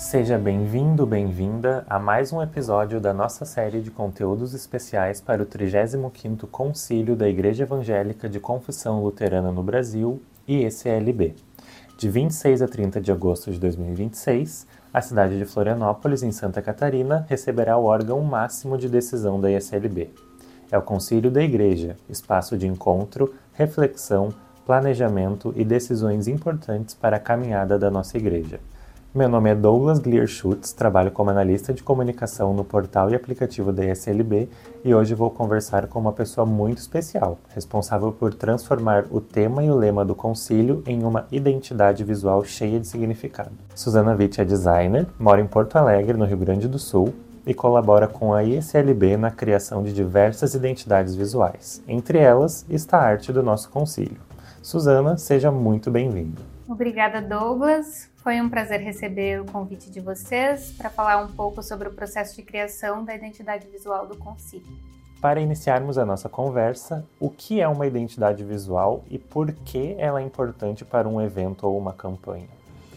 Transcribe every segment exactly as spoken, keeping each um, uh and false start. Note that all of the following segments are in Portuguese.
Seja bem-vindo, bem-vinda a mais um episódio da nossa série de conteúdos especiais para o trigésimo quinto Concílio da Igreja Evangélica de Confissão Luterana no Brasil, I E C L B. De vinte e seis a trinta de agosto de dois mil e vinte e seis, a cidade de Florianópolis, em Santa Catarina, receberá o órgão máximo de decisão da I E C L B. É o Concílio da Igreja, espaço de encontro, reflexão, planejamento e decisões importantes para a caminhada da nossa igreja. Meu nome é Douglas Glierschutz, trabalho como analista de comunicação no portal e aplicativo da I E C L B e hoje vou conversar com uma pessoa muito especial, responsável por transformar o tema e o lema do concílio em uma identidade visual cheia de significado. Suzana Witt é designer, mora em Porto Alegre, no Rio Grande do Sul, e colabora com a I E C L B na criação de diversas identidades visuais. Entre elas está a arte do nosso concílio. Suzana, seja muito bem-vinda. Obrigada, Douglas. Foi um prazer receber o convite de vocês para falar um pouco sobre o processo de criação da identidade visual do concílio. Para iniciarmos a nossa conversa, o que é uma identidade visual e por que ela é importante para um evento ou uma campanha?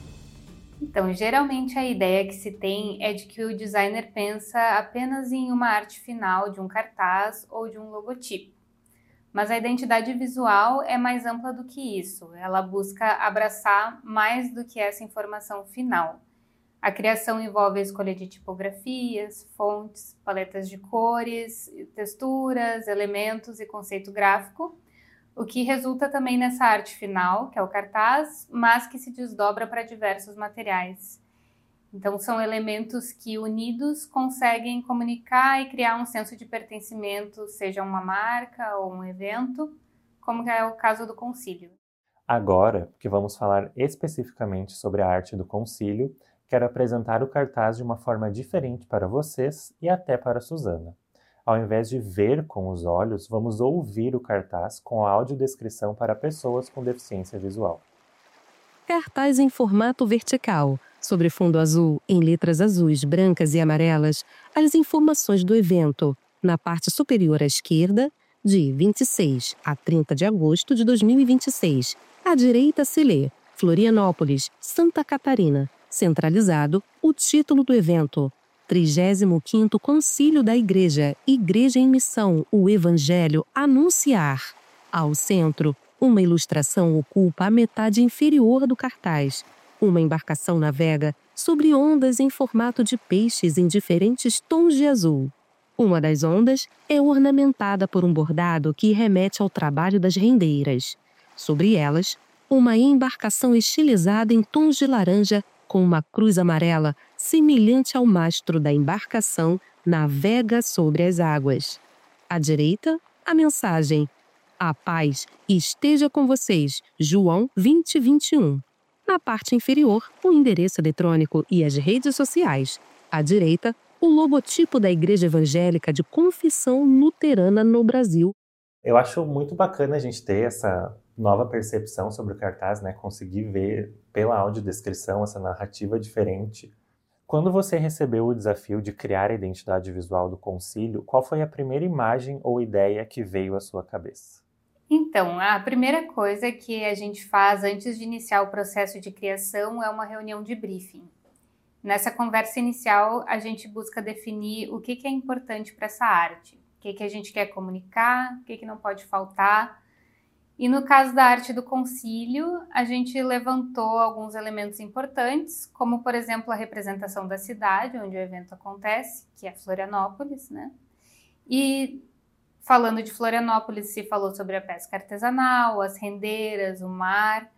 Então, geralmente a ideia que se tem é de que o designer pensa apenas em uma arte final de um cartaz ou de um logotipo. Mas a identidade visual é mais ampla do que isso. Ela busca abraçar mais do que essa informação final. A criação envolve a escolha de tipografias, fontes, paletas de cores, texturas, elementos e conceito gráfico, o que resulta também nessa arte final, que é o cartaz, mas que se desdobra para diversos materiais. Então, são elementos que, unidos, conseguem comunicar e criar um senso de pertencimento, seja uma marca ou um evento, como é o caso do concílio. Agora, que vamos falar especificamente sobre a arte do concílio, quero apresentar o cartaz de uma forma diferente para vocês e até para a Suzana. Ao invés de ver com os olhos, vamos ouvir o cartaz com a audiodescrição para pessoas com deficiência visual. Cartaz em formato vertical, sobre fundo azul, em letras azuis, brancas e amarelas, as informações do evento. Na parte superior à esquerda, de vinte e seis a trinta de agosto de dois mil e vinte e seis. À direita se lê Florianópolis, Santa Catarina. Centralizado, o título do evento. trigésimo quinto Concílio da Igreja, Igreja em Missão, o Evangelho Anunciar. Ao centro, uma ilustração ocupa a metade inferior do cartaz. Uma embarcação navega sobre ondas em formato de peixes em diferentes tons de azul. Uma das ondas é ornamentada por um bordado que remete ao trabalho das rendeiras. Sobre elas, uma embarcação estilizada em tons de laranja com uma cruz amarela semelhante ao mastro da embarcação navega sobre as águas. À direita, a mensagem: A paz esteja com vocês, João vinte, vinte e um. Na parte inferior, o endereço eletrônico e as redes sociais. À direita, o logotipo da Igreja Evangélica de Confissão Luterana no Brasil. Eu acho muito bacana a gente ter essa nova percepção sobre o cartaz, né? Conseguir ver pela audiodescrição essa narrativa diferente. Quando você recebeu o desafio de criar a identidade visual do concílio, qual foi a primeira imagem ou ideia que veio à sua cabeça? Então, a primeira coisa que a gente faz antes de iniciar o processo de criação é uma reunião de briefing. Nessa conversa inicial, a gente busca definir o que, que é importante para essa arte, o que, que a gente quer comunicar, o que, que não pode faltar. E no caso da arte do concílio, a gente levantou alguns elementos importantes, como, por exemplo, a representação da cidade onde o evento acontece, que é Florianópolis, né? E falando de Florianópolis, se falou sobre a pesca artesanal, as rendeiras, o mar,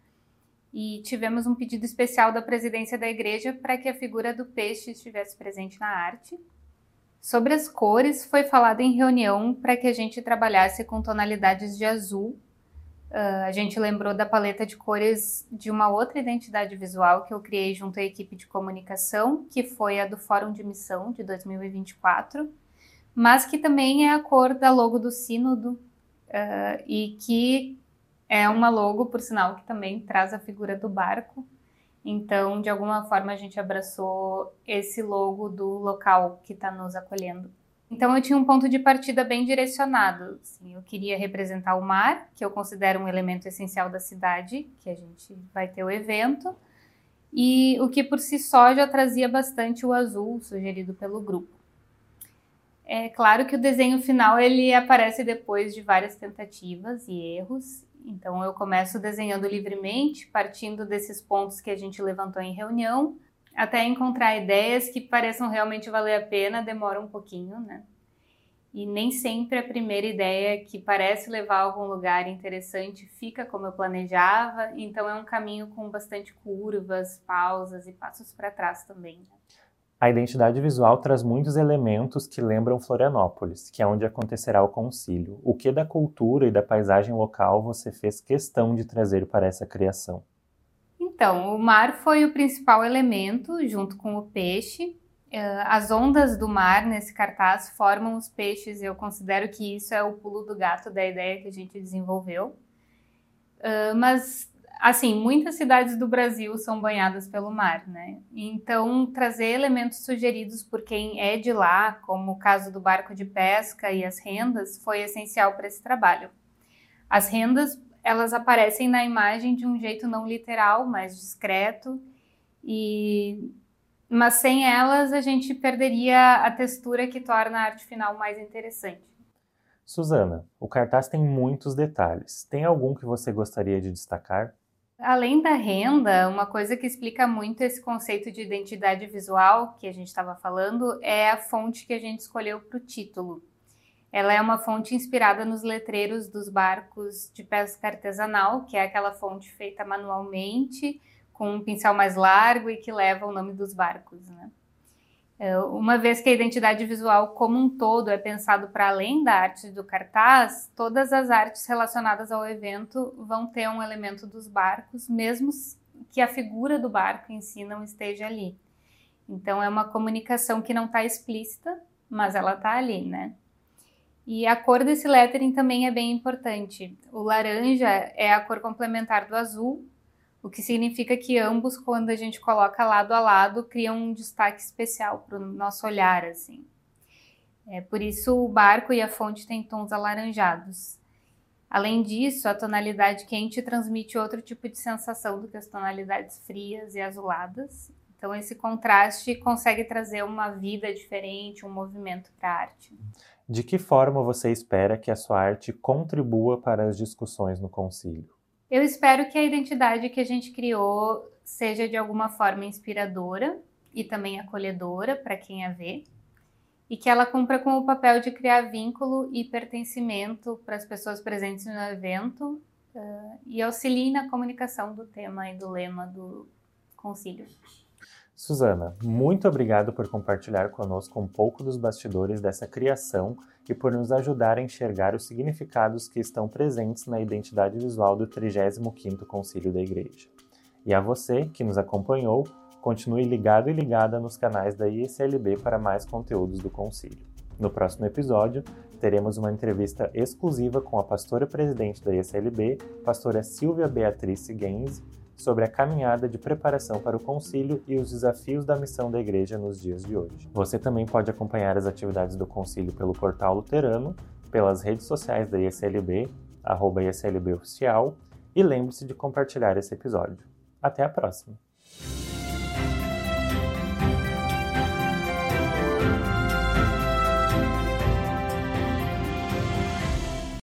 e tivemos um pedido especial da presidência da igreja para que a figura do peixe estivesse presente na arte. Sobre as cores, foi falado em reunião para que a gente trabalhasse com tonalidades de azul. Uh, a gente lembrou da paleta de cores de uma outra identidade visual que eu criei junto à equipe de comunicação, que foi a do Fórum de Missão de dois mil e vinte e quatro, mas que também é a cor da logo do Sínodo uh, e que é uma logo, por sinal, que também traz a figura do barco. Então, de alguma forma, a gente abraçou esse logo do local que está nos acolhendo. Então, eu tinha um ponto de partida bem direcionado. Assim, eu queria representar o mar, que eu considero um elemento essencial da cidade, que a gente vai ter o evento, e o que por si só já trazia bastante o azul sugerido pelo grupo. É claro que o desenho final ele aparece depois de várias tentativas e erros, então eu começo desenhando livremente, partindo desses pontos que a gente levantou em reunião, até encontrar ideias que pareçam realmente valer a pena, demora um pouquinho, né? E nem sempre a primeira ideia que parece levar a algum lugar interessante fica como eu planejava, então é um caminho com bastante curvas, pausas e passos para trás também, né? A identidade visual traz muitos elementos que lembram Florianópolis, que é onde acontecerá o concílio. O que da cultura e da paisagem local você fez questão de trazer para essa criação? Então, o mar foi o principal elemento, junto com o peixe. As ondas do mar nesse cartaz formam os peixes, e eu considero que isso é o pulo do gato da ideia que a gente desenvolveu. Mas assim, muitas cidades do Brasil são banhadas pelo mar, né? Então, trazer elementos sugeridos por quem é de lá, como o caso do barco de pesca e as rendas, foi essencial para esse trabalho. As rendas, elas aparecem na imagem de um jeito não literal, mais discreto, e... mas sem elas a gente perderia a textura que torna a arte final mais interessante. Suzana, o cartaz tem muitos detalhes. Tem algum que você gostaria de destacar? Além da renda, uma coisa que explica muito esse conceito de identidade visual que a gente estava falando é a fonte que a gente escolheu para o título. Ela é uma fonte inspirada nos letreiros dos barcos de pesca artesanal, que é aquela fonte feita manualmente, com um pincel mais largo e que leva o nome dos barcos, né? Uma vez que a identidade visual como um todo é pensado para além da arte do cartaz, todas as artes relacionadas ao evento vão ter um elemento dos barcos, mesmo que a figura do barco em si não esteja ali. Então é uma comunicação que não está explícita, mas ela está ali, né? E a cor desse lettering também é bem importante. O laranja é a cor complementar do azul, o que significa que ambos, quando a gente coloca lado a lado, criam um destaque especial para o nosso olhar, assim. É, por isso, o barco e a fonte têm tons alaranjados. Além disso, a tonalidade quente transmite outro tipo de sensação do que as tonalidades frias e azuladas. Então, esse contraste consegue trazer uma vida diferente, um movimento para a arte. De que forma você espera que a sua arte contribua para as discussões no concílio? Eu espero que a identidade que a gente criou seja de alguma forma inspiradora e também acolhedora para quem a vê, e que ela cumpra com o papel de criar vínculo e pertencimento para as pessoas presentes no evento uh, e auxilie na comunicação do tema e do lema do concílio. Suzana, muito obrigado por compartilhar conosco um pouco dos bastidores dessa criação e por nos ajudar a enxergar os significados que estão presentes na identidade visual do trigésimo quinto Concílio da Igreja. E a você, que nos acompanhou, continue ligado e ligada nos canais da I S L B para mais conteúdos do Concílio. No próximo episódio, teremos uma entrevista exclusiva com a pastora-presidente da I S L B, pastora Silvia Beatriz Siguenzi, sobre a caminhada de preparação para o concílio e os desafios da missão da igreja nos dias de hoje. Você também pode acompanhar as atividades do concílio pelo portal luterano, pelas redes sociais da I S L B, arroba I S L B oficial, e lembre-se de compartilhar esse episódio. Até a próxima!